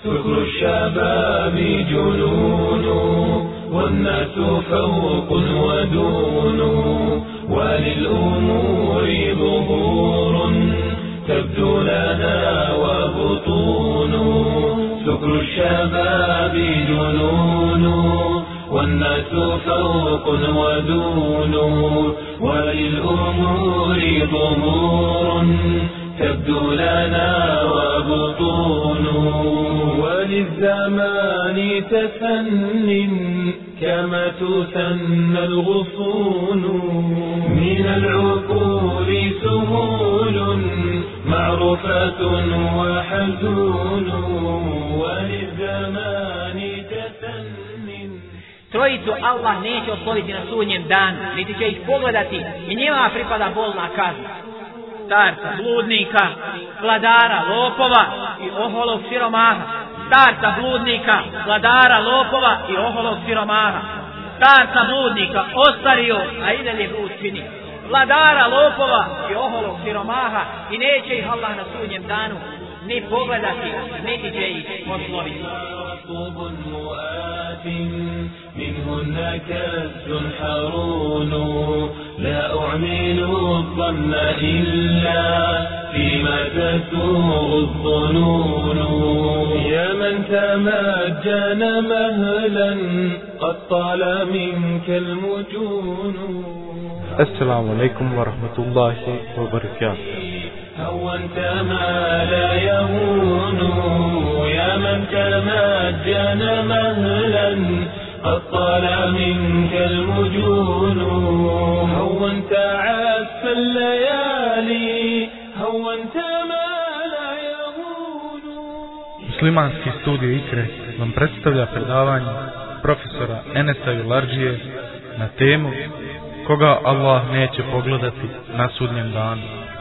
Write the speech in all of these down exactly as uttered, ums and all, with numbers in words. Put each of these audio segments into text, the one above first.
سكر الشباب جنون والناس فوق ودون وللأمور ظهور تبدو لنا وبطون سكر الشباب جنون والناس فوق ودون وللأمور ظهور تبدو لنا وبطون وللزمان تسن كما تسن الغصون من العقول سهول معروفة وحزون وللزمان تسن. Trojicu Allah neće osloviti na sudnjem danu, niti će ih pogledati i njima pripada bolna kazna. Starca, bludnika, vladara, lopova i oholog siromaha. Starca, bludnika, vladara, lopova i oholog siromaha. Starca, bludnika, ostario, a i dalje blud čini. Vladara, lopova i oholog siromaha i neće ih Allah na sudnjem danu ni pogledati, niti će ih osloviti. منهن كأس حرون لا أعمل الظن إلا فيما تسوغ الظنون يا من تمجن مهلا قد طال منك المجون. السلام عليكم ورحمة الله وبركاته. هونت ما لا يهون يا من تمجن مهلا قد طال منك المجون هونت عسف الليالي هونت ما لا يهون. Muslimanski studio Ikre vam predstavlja predavanje profesora Enesa Julardžije na temu koga Allah neće pogledati na sudnjem danu.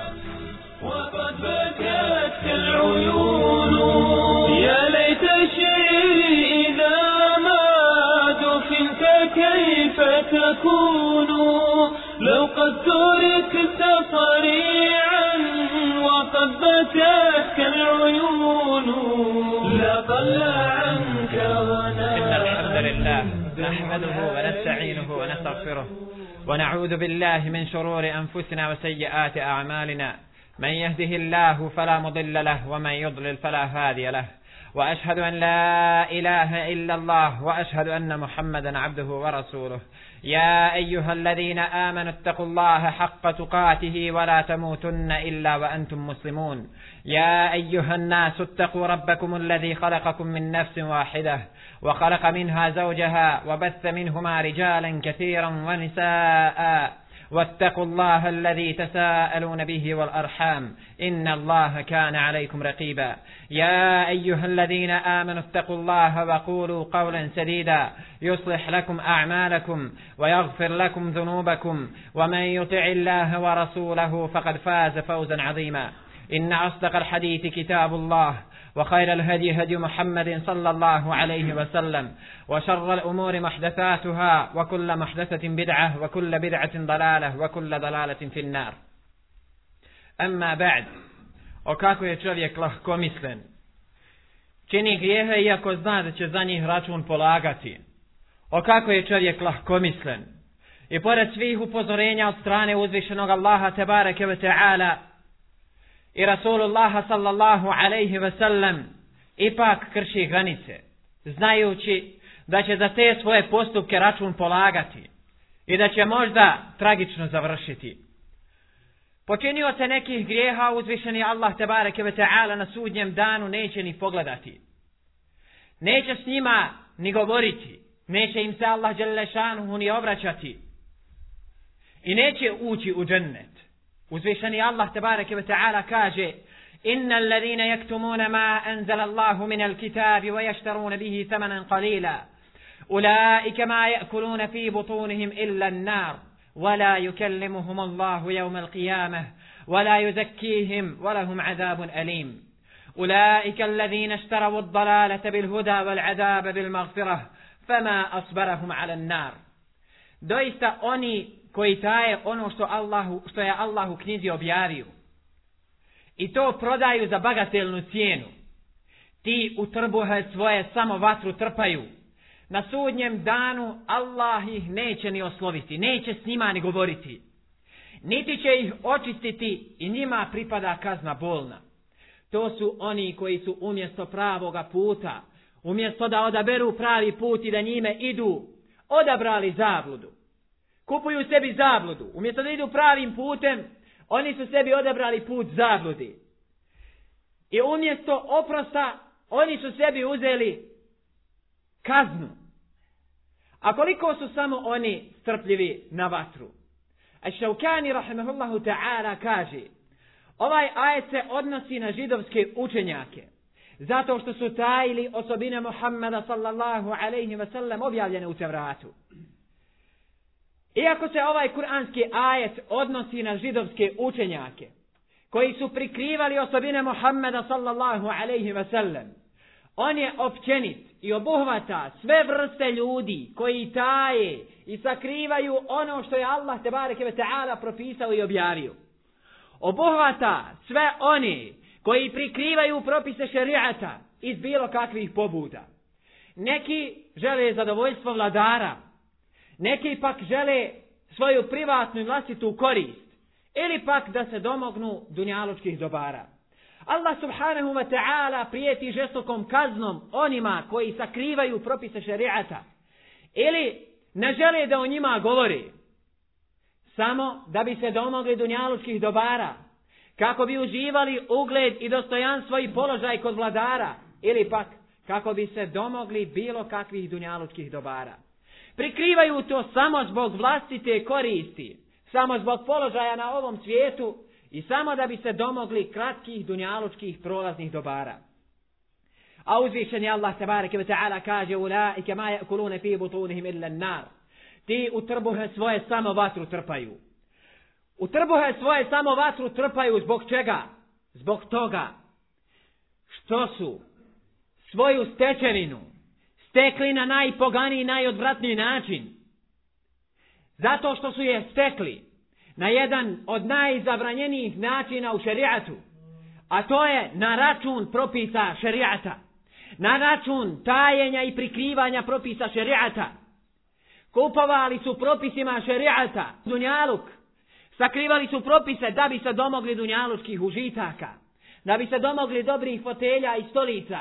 وقد بكت العيون يا ليت شعري إذا ما دفنت كيف تكون لو قد تركت صريعا وقد بكتك العيون لا ضل عنك ونام. إن الحمد لله نحمده ونستعينه ونستغفره ونعوذ بالله من شرور أنفسنا وسيئات أعمالنا من يهده الله فلا مضل له ومن يضلل فلا هادي له وأشهد أن لا إله إلا الله وأشهد أن محمدا عبده ورسوله. يا أيها الذين آمنوا اتقوا الله حق تقاته ولا تموتن إلا وأنتم مسلمون. يا أيها الناس اتقوا ربكم الذي خلقكم من نفس واحدة وخلق منها زوجها وبث منهما رجالا كثيرا ونساء واتقوا الله الذي تساءلون به والأرحام إن الله كان عليكم رقيبا. يا أيها الذين آمنوا اتقوا الله وقولوا قولا سديدا يصلح لكم أعمالكم ويغفر لكم ذنوبكم ومن يطع الله ورسوله فقد فاز فوزا عظيما. إن أصدق الحديث كتاب الله وخير الهدي هدي محمد صلى الله عليه وسلم وشر الأمور محدثاتها وكل محدثة بدعة وكل بدعة ضلالة وكل ضلالة في النار. أما بعد, o kako je čovjek lahkomislen, čini grijehe iako zna da će za njih račun polagati. O kako je čovjek lahkomislen i pored svih upozorenja od strane uzvišenog Allaha tebareke ve ta'ala i Rasulullaha sallallahu alaihi ve sellem ipak krši granice, znajući da će za te svoje postupke račun polagati i da će možda tragično završiti. Počinio se nekih grijeha uzvišeni Allah tebareke ve ta'ala na sudnjem danu neće ni pogledati. Neće s njima ni govoriti, neće im se Allah dželle šanuhu ni obraćati i neće ući u džennet. Uzvišeni Allah tebareke ve ta'ala kaže: Inna alladhina yaktumuna ma anzala Allahu min al-kitabi wa yashtaruna bihi thamanan qalila ulaika ma ya'kuluna fi butunihim illa an-nar wa la yukallimuhum Allahu yawma al-qiyamah wa la yuzakkihim wa lahum 'adhabun alim. Ulaika alladhina ishtaraw ad-dalalata bil-huda wal-'adhaba bil-maghfirah fama asbarahum 'ala an-nar. Doista oni koji taje ono što, Allahu, što je Allah u knjizi objavio i to prodaju za bagatelnu cijenu, ti u trbuhe svoje samo vatru trpaju. Na sudnjem danu Allah ih neće ni osloviti, neće s njima ni govoriti. Niti će ih očistiti i njima pripada kazna bolna. To su oni koji su umjesto pravoga puta, umjesto da odaberu pravi put i da njime idu, odabrali zabludu. Kupuju sebi zabludu. Umjesto da idu pravim putem, oni su sebi odabrali put zabludi. I umjesto oprosta, oni su sebi uzeli kaznu. A koliko su samo oni strpljivi na vatru? Aš-Šaukani rahimahullahu ta'ala kaže, ovaj ajet se odnosi na židovske učenjake, zato što su tajili osobine Muhammeda sallallahu alaihi wa sallam objavljene u Tevratu. Iako se ovaj kuranski ajet odnosi na židovske učenjake, koji su prikrivali osobine Muhammeda sallallahu alaihi wa sallam, on je općenit i obuhvata sve vrste ljudi koji taje i sakrivaju ono što je Allah tebareke ve ta'ala propisao i objavio. Obuhvata sve oni koji prikrivaju propise šerijata iz bilo kakvih pobuda. Neki žele zadovoljstvo vladara, neki pak žele svoju privatnu i vlastitu korist, ili pak da se domognu dunjalučkih dobara. Allah subhanahu wa ta'ala prijeti žestokom kaznom onima koji sakrivaju propise šerijata ili ne žele da o njima govori, samo da bi se domogli dunjalučkih dobara, kako bi uživali ugled i dostojanstvo i položaj kod vladara, ili pak kako bi se domogli bilo kakvih dunjalučkih dobara. Prikrivaju to samo zbog vlastite koristi, samo zbog položaja na ovom svijetu i samo da bi se domogli kratkih dunjalučkih prolaznih dobara. A uzvišeni Allah tebareke ve ta'ala kaže: "Ulaike ma ya'kuluna fi butunihim illa an-nar." Ti u trbuhe svoje samo vatru trpaju. U trbuhe svoje samo vatru trpaju zbog čega? Zbog toga što su svoju stečevinu stekli na najpoganiji i najodvratniji način. Zato što su je stekli na jedan od najzabranjenijih načina u šerijatu, a to je na račun propisa šerijata, na račun tajenja i prikrivanja propisa šerijata. Kupovali su propisima šerijata dunjaluk, sakrivali su propise da bi se domogli dunjalučkih užitaka, da bi se domogli dobrih fotelja i stolica.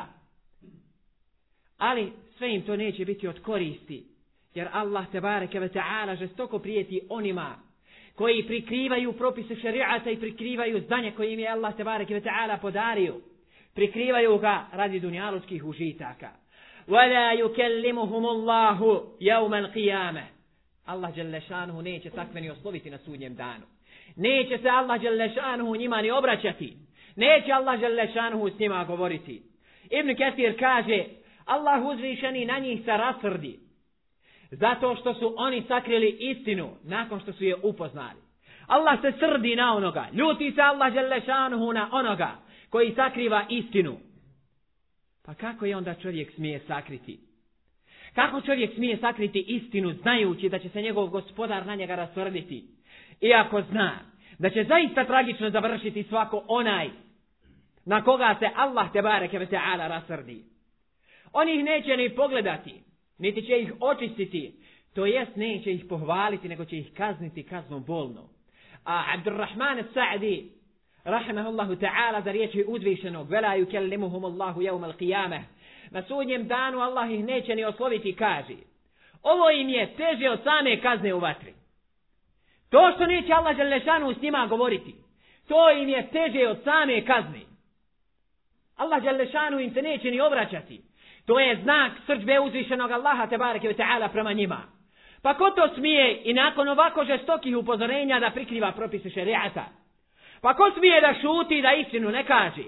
Ali sve im to neće biti od koristi, jer Allah tebareke ve ta'ala žestoko prijeti onima koji prikrivaju propise šerijata i prikrivaju znanje koje im je Allah tebareke ve ta'ala podario. Prikrivaju ga radi dunjalučkih užitaka. وَلَا يُكَلِّمُهُمُ اللَّهُ يَوْمَ الْقِيَامَةِ Allah dželle šanuhu neće takve ni osloviti na sudnjem danu. Neće se Allah dželle šanuhu njima ni obraćati. Neće Allah dželle šanuhu s njima govoriti. Ibn Kathir kaže: Allah uzvišeni na njih se rasrdi, zato što su oni sakrili istinu nakon što su je upoznali. Allah se srdi na onoga, ljuti se Allah dželle šanuhu na onoga koji sakriva istinu. Pa kako je onda čovjek smije sakriti? Kako čovjek smije sakriti istinu znajući da će se njegov gospodar na njega rasrditi? Iako zna da će zaista tragično završiti svako onaj na koga se Allah tebareke ve ta'ala rasrdi. On ih neće ni pogledati, niti će ih očistiti, to jest neće ih pohvaliti, nego će ih kazniti kaznom bolno. A Abdurrahman as-Sa'di rahimahullahu ta'ala za riječi uzvišenog: "Vela yukellimuhum Allahu yawm al-qiyamah." Na sudnjem danu Allah ih neće ni osloviti, kaže: ovo im je teže od same kazne u vatri. To što neće Allah dželle šanuhu s njima govoriti, to im je teže od same kazne. Allah dželle šanuhu im se neće ni obraćati. To je znak srdžbe uzvišenog Allaha tebareke ve ta'ala prema njima. Pa ko to smije i nakon ovako žestokih upozorenja da prikriva propise šerijata? Pa ko smije da šuti, da istinu ne kaže?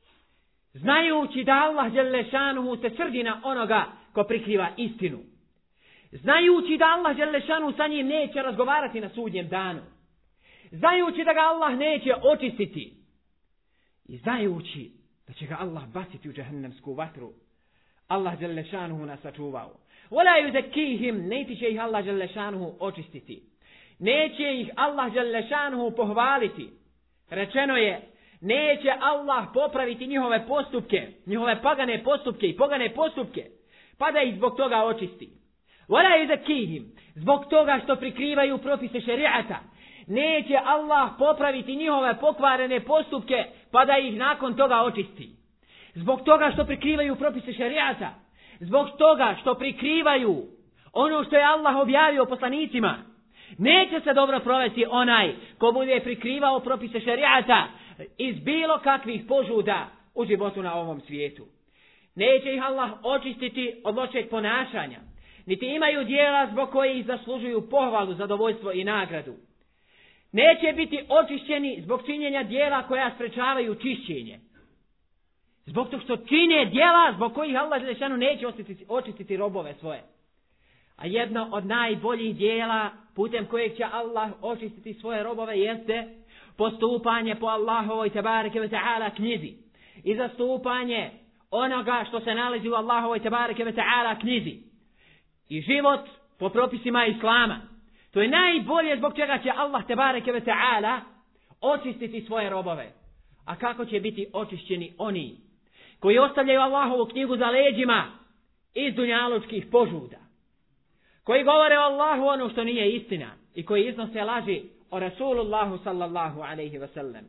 Znajući da Allah dželle šanuhu se srdi na onoga ko prikriva istinu. Znajući da Allah dželle šanuhu sa njim neće razgovarati na sudnjem danu. Znajući da ga Allah neće očistiti. I znajući da će ga Allah baciti u džehennemsku vatru. Allah dželle šanuhu nas sačuvao. Wala yuzakkihim, niti će ih Allah dželle šanuhu očistiti. Neće ih Allah dželle šanuhu pohvaliti. Rečeno je neće Allah popraviti njihove postupke, njihove pagane postupke i pogane postupke, pa da ih zbog toga očisti. Wala yuzakihim, zbog toga što prikrivaju propise šerijata, neće Allah popraviti njihove pokvarene postupke, pa da ih nakon toga očisti. Zbog toga što prikrivaju propise šerijata, zbog toga što prikrivaju ono što je Allah objavio poslanicima, neće se dobro provesti onaj ko bude prikrivao propise šerijata iz bilo kakvih požuda u životu na ovom svijetu. Neće ih Allah očistiti od lošeg ponašanja, niti imaju djela zbog kojih zaslužuju pohvalu, zadovoljstvo i nagradu. Neće biti očišćeni zbog činjenja djela koja sprečavaju čišćenje. Zbog toga što čine djela zbog kojih Allah dželešanu neće očistiti, očistiti robove svoje. A jedno od najboljih djela putem kojeg će Allah očistiti svoje robove jeste postupanje po Allahovoj tebareke ve ta'ala knjizi i zastupanje onoga što se nalazi u Allahovoj tebareke ve ta'ala knjizi i život po propisima Islama. To je najbolje zbog čega će Allah tebareke ve ta'ala očistiti svoje robove. A kako će biti očišćeni oni koji ostavljaju Allahovu knjigu za leđima iz dunjalučkih požuda, koji govore o Allahu ono što nije istina i koji iznose laži o Rasulullahu sallallahu alaihi wa sallam.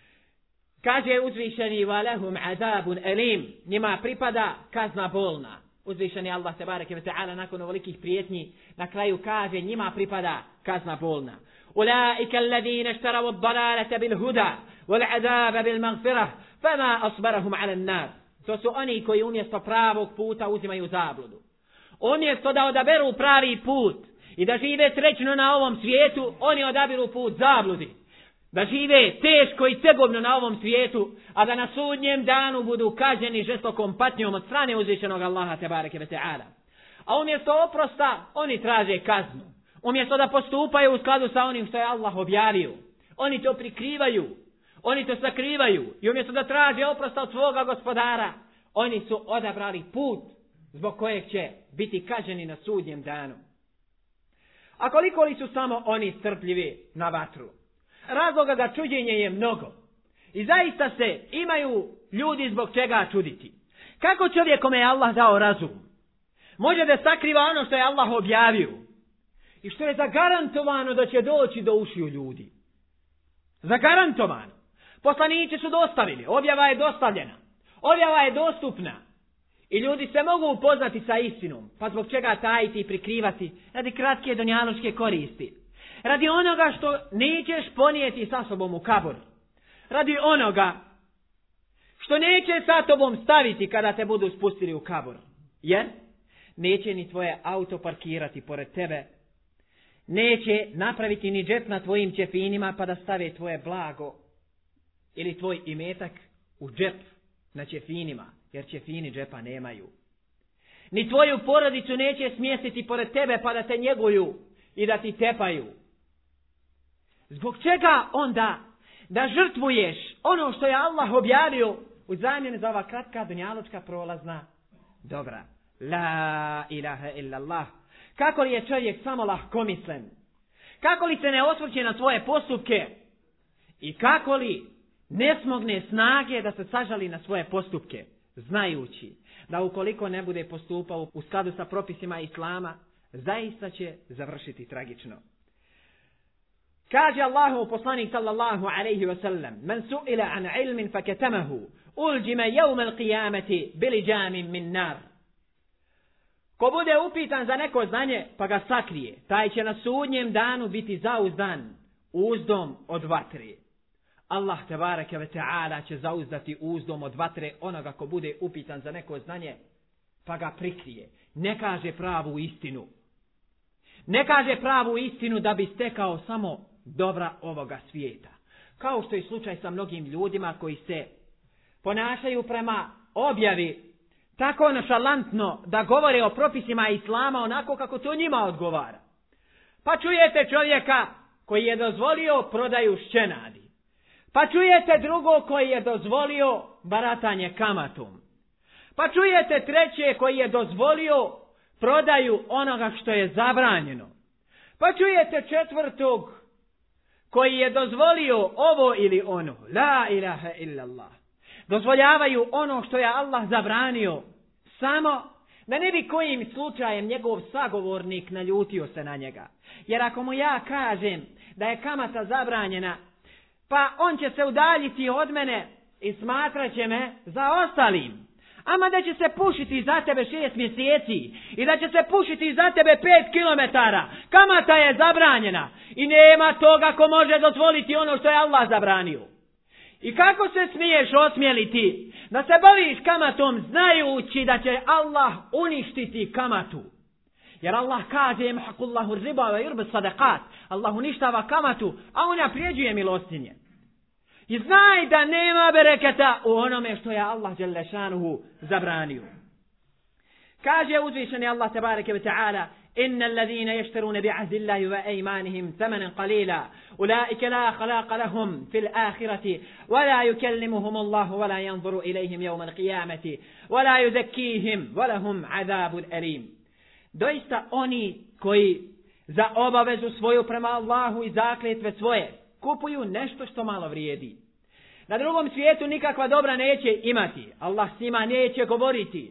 Kaže uzvišeni walahum azabun elim, njima pripada kazna bolna. Uzvišeni Allah tebareke ve ta'ala nakon ovolikih prijetnji na kraju kaže njima pripada kazna bolna. Ulaika alladhina ishtaraw ad-dalalata bil huda wal azaba bil maghfirah fama asbarahum ala an-nar. To su oni koji umjesto pravog puta uzimaju zabludu. Umjesto da odaberu pravi put i da žive srećno na ovom svijetu, oni odabiru put zabludi. Da žive teško i tegobno na ovom svijetu, a da na sudnjem danu budu kažnjeni žestokom patnjom od strane uzvišenog Allaha tebareke ve ta'ala. A umjesto oprosta, oni traže kaznu. Umjesto da postupaju u skladu sa onim što je Allah objavio, oni to prikrivaju, oni to sakrivaju i umjesto da traže oprosta od svoga gospodara, oni su odabrali put zbog kojeg će biti kažnjeni na sudnjem danu. A koliko li su samo oni strpljivi na vatru? Razloga ga čuđenje je mnogo. I zaista se imaju ljudi zbog čega čuditi. Kako čovjek kome je Allah dao razum može da sakriva ono što je Allah objavio i što je zagarantovano da će doći do ušiju ljudi? Zagarantovano. Poslanici su dostavili, objava je dostavljena, objava je dostupna i ljudi se mogu upoznati sa istinom, pa zbog čega tajiti i prikrivati radi kratke dunjaluške koristi, radi onoga što nećeš ponijeti sa sobom u kabor, radi onoga što neće sa tobom staviti kada te budu spustili u kabor, jer neće ni tvoje auto parkirati pored tebe, neće napraviti ni džep na tvojim ćefinima pa da stave tvoje blago ili tvoj imetak u džep na ćefinima, jer ćefini džepa nemaju. Ni tvoju porodicu neće smjestiti pored tebe pa da te njeguju i da ti tepaju. Zbog čega onda da žrtvuješ ono što je Allah objavio u zamjenu za ova kratka dunjalučka prolazna dobra? La ilaha illallah. Kako li je čovjek samo lahkomislen? Kako li se ne osvrće na svoje postupke? I kako li ne smogne snage da se sažali na svoje postupke, znajući da ukoliko ne bude postupao u skladu sa propisima Islama, zaista će završiti tragično. Kaže Allahu poslanik sallallahu alaihi wa sallam: "Man su'ila an ilmin fakatamahu, uljima yawm al-qiyamati bilijamin min nar." Ko bude upitan za neko znanje pa ga sakrije, taj će na sudnjem danu biti zauzdan uzdom od vatre. Allah tebareke ve ta'ala će zauzdati uzdom od vatre onoga ko bude upitan za neko znanje pa ga prikrije. Ne kaže pravu istinu. Ne kaže pravu istinu da bi stekao samo dobra ovoga svijeta. Kao što je slučaj sa mnogim ljudima koji se ponašaju prema objavi tako nonšalantno da govore o propisima Islama onako kako to njima odgovara. Pa čujete čovjeka koji je dozvolio prodaju šćenadi. Pa čujete drugo koji je dozvolio baratanje kamatom. Pa čujete treće koji je dozvolio prodaju onoga što je zabranjeno. Pa čujete četvrtog koji je dozvolio ovo ili ono. La ilaha illallah. Dozvoljavaju ono što je Allah zabranio. Samo da ne bi kojim slučajem njegov sagovornik naljutio se na njega. Jer ako mu ja kažem da je kamata zabranjena, pa on će se udaljiti od mene i smatrat će me za ostalim. Ama da će se pušiti za tebe šest mjeseci i da će se pušiti za tebe pet kilometara. Kamata je zabranjena i nema toga ko može dozvoliti ono što je Allah zabranio. I kako se smiješ osmjeliti da se baviš kamatom znajući da će Allah uništiti kamatu? Jer Allah kaže yamhaqullahu riba wa yurbi sadaqat. Allah uništava kamatu, a on naprijeđuje milostinje. I znaj da nema bereketa u onome što je Allah dželle šanuhu zabranio. Kaže uzvišeni Allah tebareke ve taala: "Innal ladhina yashtaruna bi'ahdi Allahi wa aymanihim thamanan qalila ulaika la khalaqa lahum fil akhirati wa la yukallimuhum Allah wa la yanzuru ilayhim yawm al-qiyamati wa la yuzakkihim wa lahum 'adabun alim." Doista oni koji za obavezu svoju prema Allahu i zakletve svoje kupuju nešto što malo vrijedi. Na drugom svijetu nikakva dobra neće imati. Allah s njima neće govoriti.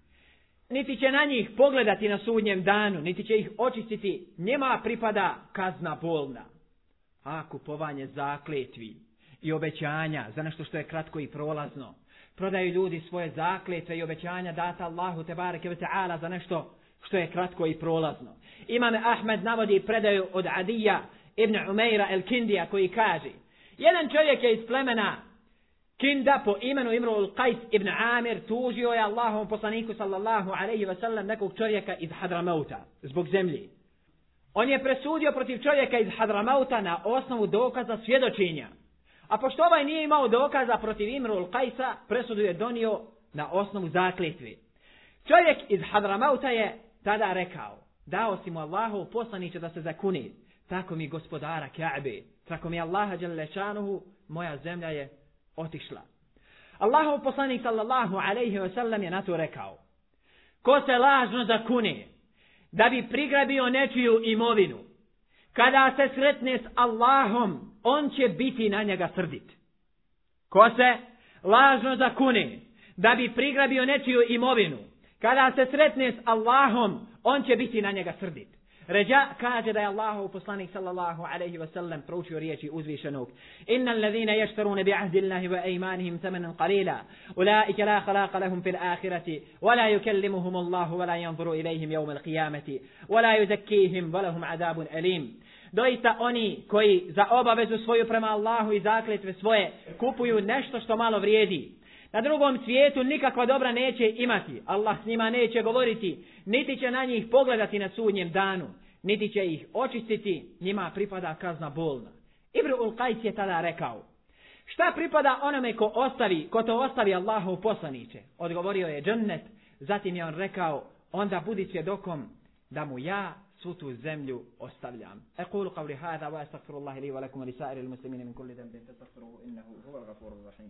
Niti će na njih pogledati na sudnjem danu, niti će ih očistiti. Njima pripada kazna bolna. A kupovanje zakletvi i obećanja za nešto što je kratko i prolazno. Prodaju ljudi svoje zakletve i obećanja data Allahu tebareke ve taala za nešto što je kratko i prolazno. Imam Ahmed navodi predaju od Adija ibn Umeira el-Kindija koji kaže: jedan čovjek je iz plemena Kinda po imenu Imrul Qajs ibn Amir tužio je Allahovom poslaniku sallallahu alaihi wa sallam nekog čovjeka iz Hadramauta zbog zemlji. On je presudio protiv čovjeka iz Hadramauta na osnovu dokaza svjedočenja. A pošto ovaj nije imao dokaza protiv Imrul Qajsa, presudu je donio na osnovu zakletve. Čovjek iz Hadramauta je tada rekao: dao si mu Allahov poslaniče da se zakuni, tako mi gospodara Ka'be, tako mi Allaha dželle šanuhu, moja zemlja je otišla. Allahov poslanik sallallahu alejhi ve sellem je na to rekao: ko se lažno zakune da bi prigrabio nečiju imovinu, kada se sretne s Allahom, on će biti na njega srdit. Ko se lažno zakune da bi prigrabio nečiju imovinu, kada se sretne s Allahom, on će biti na njega srdit. Ređa kaže da je Allahov poslanik sallallahu alejhi ve sellem proučio riječi uzvišenog: innal ladhina yashtaruna bi'ahdi Allahi wa aymanihim thamanan qalila ulaika la khalaqa lahum fil akhirati wa la yukallimuhum Allah wa la yanzuru ilayhim yawm al-qiyamati wa la yuzakkihim wa lahum adabun alim. Doista oni koji za obavezu svoju prema Allahu i zakletve svoje kupuju nešto što malo vrijedi, na drugom svijetu nikakva dobra neće imati. Allah s njima neće govoriti, niti će na njih pogledati na sudnjem danu, niti će ih očistiti, njima pripada kazna bolna. Imrul Qajs je tada rekao: šta pripada onome ko ostavi, ko to ostavi Allahov poslaniče? Odgovorio je džennet. Zatim je on rekao: onda budi svjedokom da mu ja svu tu zemlju ostavljam. Aqulu qawli hadha wa astaghfirullaha li wa lakum wa li sa'iril muslimin min kulli dhanbin fastaghfiruhu innahu huwal ghafurur rahim.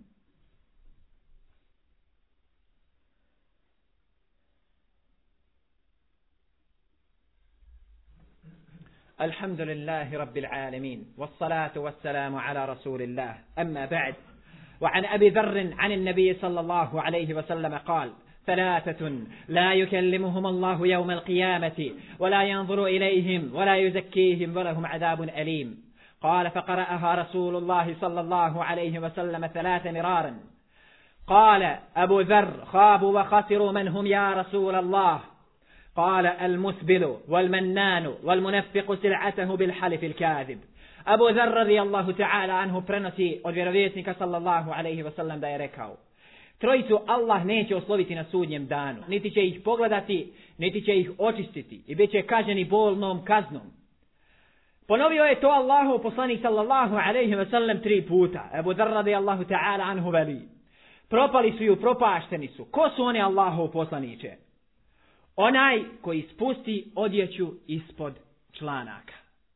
الحمد لله رب العالمين والصلاة والسلام على رسول الله أما بعد وعن أبي ذر عن النبي صلى الله عليه وسلم قال ثلاثة لا يكلمهم الله يوم القيامة ولا ينظر إليهم ولا يزكيهم ولهم عذاب أليم قال فقرأها رسول الله صلى الله عليه وسلم ثلاث مرارا قال أبو ذر خابوا وخسروا من هم يا رسول الله قال المسبل والمنان والمنفق سلعته بالحلف الكاذب. Abu Dharr radijallahu ta'ala anhu prenosi od vjerovjesnika sallallahu alejhi ve sellem da je rekao: trojicu Allah neće osloviti na sudnjem danu, niti će ih pogledati, niti će ih očistiti i bit će kažnjeni bolnom kaznom. Ponovio je to Allahov poslanik sallallahu alejhi ve sellem tri puta. Abu Dharr radijallahu ta'ala anhu veli: propali su i upropašteni su. Ko su oni, Allahov poslaniče? Onaj koji spusti odjeću ispod članaka.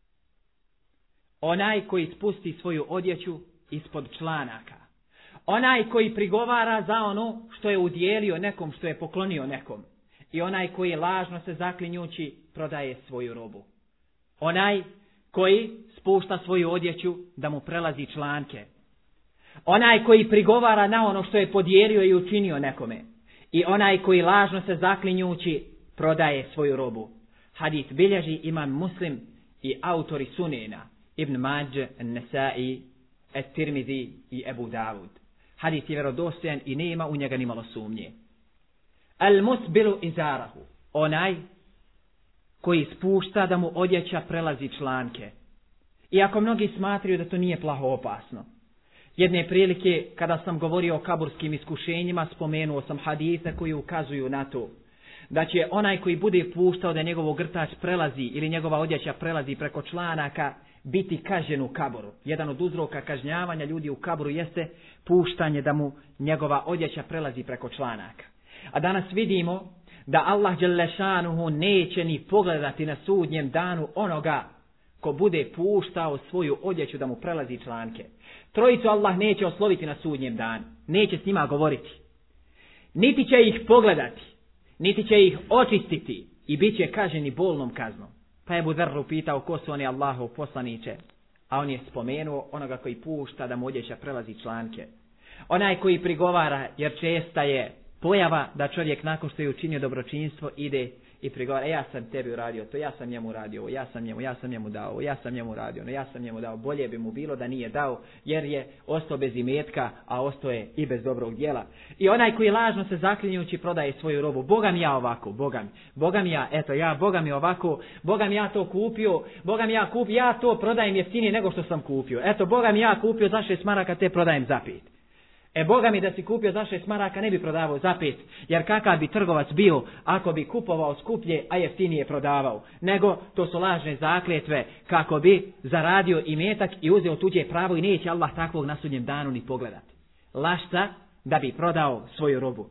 Onaj koji spusti svoju odjeću ispod članaka. Onaj koji prigovara za ono što je udjelio nekom, što je poklonio nekom. I onaj koji lažno se zaklinjući prodaje svoju robu. Onaj koji spušta svoju odjeću da mu prelazi članke. Onaj koji prigovara na ono što je podijelio i učinio nekome. I onaj koji lažno se zaklinjući prodaje svoju robu. Hadis bilježi imam Muslim i autori Sunena, Ibn Mađe, Nesai, Et-Tirmidhi i Ebu Davud. Hadis je vjerodostojan i nema u njega nimalo sumnje. Al-musbilu izarahu. Onaj koji spušta da mu odjeća prelazi članke. Iako mnogi smatraju da to nije plaho opasno. Jedne prilike, kada sam govorio o kaburskim iskušenjima, spomenuo sam hadise koji ukazuju na to da će onaj koji bude puštao da njegovo grtač prelazi ili njegova odjeća prelazi preko članaka biti kažnjen u kaburu. Jedan od uzroka kažnjavanja ljudi u kaburu jeste puštanje da mu njegova odjeća prelazi preko članaka. A danas vidimo da Allah dželešanuhu neće ni pogledati na sudnjem danu onoga ko bude puštao svoju odjeću da mu prelazi članke. Trojicu Allah neće osloviti na sudnjem danu. Neće s njima govoriti. Niti će ih pogledati. Niti će ih očistiti. I bit će kažnjeni bolnom kaznom. Pa je Ebu Dharr pitao ko su oni Allahov poslaniće. A on je spomenuo onoga koji pušta da mu odjeća prelazi članke. Onaj koji prigovara, jer česta je pojava da čovjek nakon što je učinio dobročinstvo ide i prigovara, ja sam tebi uradio to, ja sam njemu uradio ovo, ja sam njemu, ja sam njemu dao, ja sam njemu uradio, no ja sam njemu dao. Bolje bi mu bilo da nije dao, jer je ostao bez imetka, a ostao je i bez dobrog djela. I onaj koji lažno se zaklinjući prodaje svoju robu, Boga mi ja ovako, Boga mi, Boga mi ja, eto ja, Boga mi ovako, Boga mi ja to kupio, Boga mi ja kupio, ja to prodajem jeftinije nego što sam kupio. Eto, Boga mi ja kupio za šest maraka, te prodajem za pet. E Boga mi da si kupio za šest maraka ne bi prodavao za pet, jer kakav bi trgovac bio ako bi kupovao skuplje, a jeftinije prodavao. Nego to su lažne zakletve kako bi zaradio imetak i uzeo tuđe pravo i neće Allah takvog na sudnjem danu ni pogledati. Lašta da bi prodao svoju robu.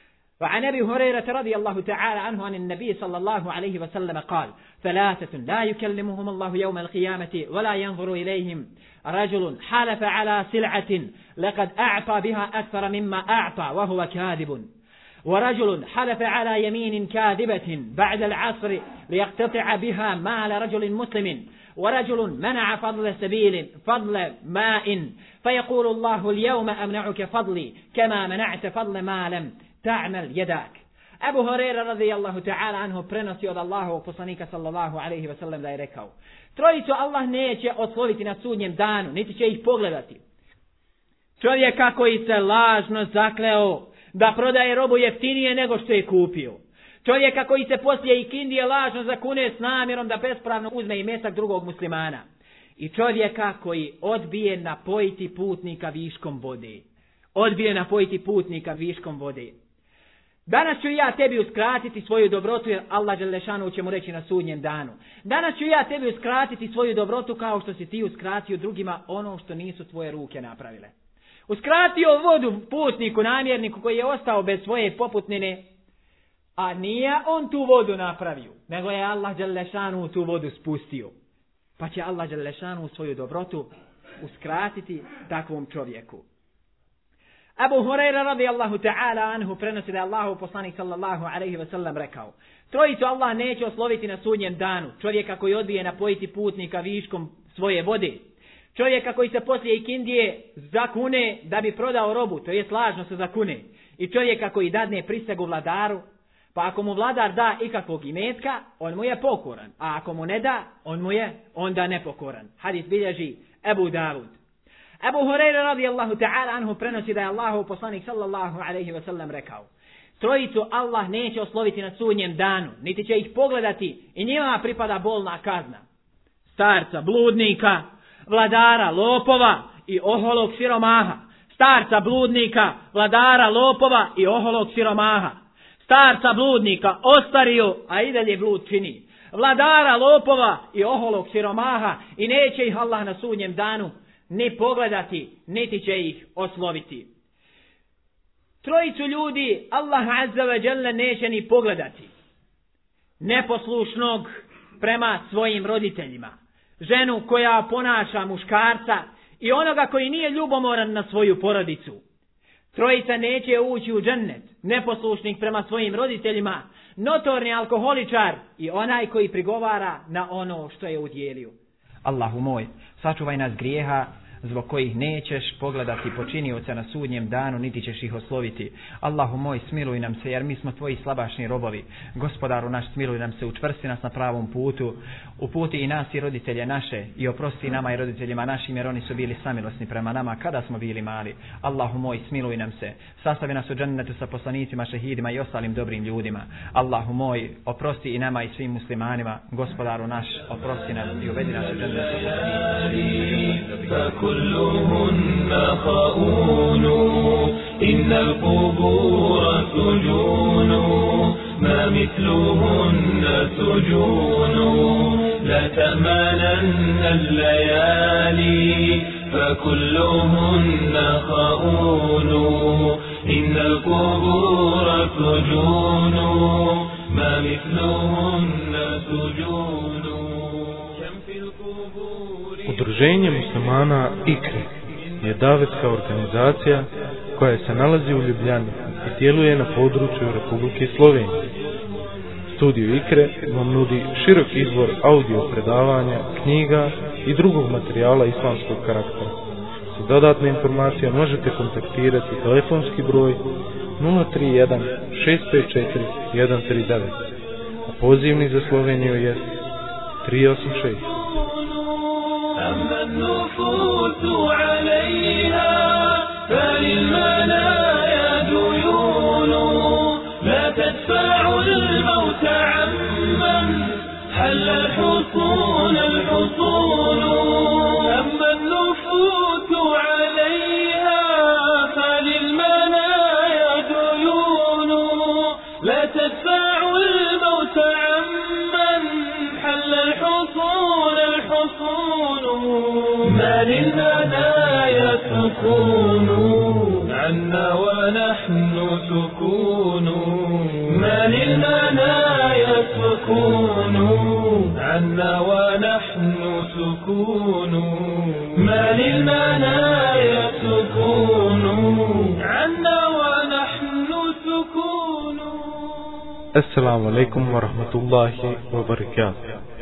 وعن أبي هريرة رضي الله تعالى عنه عن النبي صلى الله عليه وسلم قال ثلاثة لا يكلمهم الله يوم القيامة ولا ينظر إليهم رجل حلف على سلعة لقد أعطى بها أكثر مما أعطى وهو كاذب ورجل حلف على يمين كاذبة بعد العصر ليقتطع بها مال رجل مسلم ورجل منع فضل سبيل فضل ماء فيقول الله اليوم أمنعك فضلي كما منعت فضل ما لم ta'mal jedak. Ebu Hurajra radijallahu ta'ala anhu prenosi od Allahovog poslanika sallallahu alaihi wa sallam da je rekao: trojicu Allah neće osloviti na sudnjem danu, niti će ih pogledati. Čovjeka koji se lažno zakleo da prodaje robu jeftinije nego što je kupio. Čovjeka koji se poslije ikindije lažno zakune s namjerom da bespravno uzme imetak drugog muslimana. I čovjeka koji odbije napojiti putnika viškom vode. Odbije napojiti putnika viškom vode. Danas ću ja tebi uskratiti svoju dobrotu, jer Allah dželešanu će mu reći na sudnjem danu. Danas ću ja tebi uskratiti svoju dobrotu kao što si ti uskratio drugima ono što nisu tvoje ruke napravile. Uskratio vodu putniku, namjerniku koji je ostao bez svoje poputnine, a nije on tu vodu napravio, nego je Allah dželešanu tu vodu spustio. Pa će Allah dželešanu svoju dobrotu uskratiti takvom čovjeku. Abu Hurajra radijallahu ta'ala anhu prenosi da je Allahov poslanik sallallahu alaihi wa sallam rekao: trojicu Allah neće osloviti na sudnjem danu. Čovjeka koji odbije napojiti putnika viškom svoje vode. Čovjeka koji se poslije ikindije zakune da bi prodao robu, to jest lažno se zakune. I čovjeka koji dadne prisegu vladaru, pa ako mu vladar da ikakvog imetka, on mu je pokoran. A ako mu ne da, on mu je onda nepokoran. Hadis bilježi Ebu Davud. Abu Hurajra radijallahu ta'ala anhu prenosi da je Allahov poslanik sallallahu alaihi wa sallam rekao: trojicu Allah neće osloviti na sudnjem danu, niti će ih pogledati i njima pripada bolna kazna. Starca, bludnika, vladara, lopova i oholog siromaha. Starca, bludnika, vladara, lopova i oholog siromaha. Starca, bludnika, ostario, a i dalje blud čini. Vladara, lopova i oholog siromaha i neće ih Allah na sudnjem danu ni pogledati, niti će ih osloviti. Trojicu ljudi Allah azza wa jalla neće ni pogledati. Neposlušnog prema svojim roditeljima, ženu koja ponaša muškarca i onoga koji nije ljubomoran na svoju porodicu. Trojica neće ući u džennet, neposlušnik prema svojim roditeljima, notorni alkoholičar i onaj koji prigovara na ono što je udjelio. Allahu moj, sačuvaj nas grijeha zbog kojih nećeš pogledati počinioca na sudnjem danu, niti ćeš ih osloviti. Allahu moj, smiluj nam se, jer mi smo tvoji slabašni robovi. Gospodaru naš, smiluj nam se, učvrsti nas na pravom putu, uputi i nas i roditelje naše, i oprosti nama i roditeljima našim, jer oni su bili samilosni prema nama kada smo bili mali. Allahu moj, smiluj nam se, sastavi nas u džennetu sa poslanicima, šehidima i ostalim dobrim ljudima. Allahu moj, oprosti i nama i svim muslimanima. Gospodaru naš, oprosti nas i uvedi nas u džennetu sa poslanicima. كلهن خؤون إن القبور سجون ما مثلهن سجون لا تأمنن الليالي فكلهن خؤون إن القبور سجون ما مثلهن سجون كم في القبور. Udruženje muslimana Ikre je davetska organizacija koja se nalazi u Ljubljani i djeluje na području Republike Slovenije. Studio Ikre vam nudi širok izbor audio predavanja, knjiga i drugog materijala islamskog karaktera. Za dodatne informacije možete kontaktirati telefonski broj nula tri jedan šest pet četiri jedan tri devet, a pozivni za Sloveniju je tri osam šest. أما النفوس عليها فللمنايا ديون لا تدفع الموت عمن حل الحصون الحصون أما النفوس عليها فللمنايا ديون لا تدفع الموت عمن حل الحصون الحصون ما للمنايا سكون عنا ونحن سكون ما للمنايا سكون عنا ونحن سكون ما للمنايا سكون عنا ونحن سكون. Assalamu alaikum wa rahmatullahi wa barakatuh.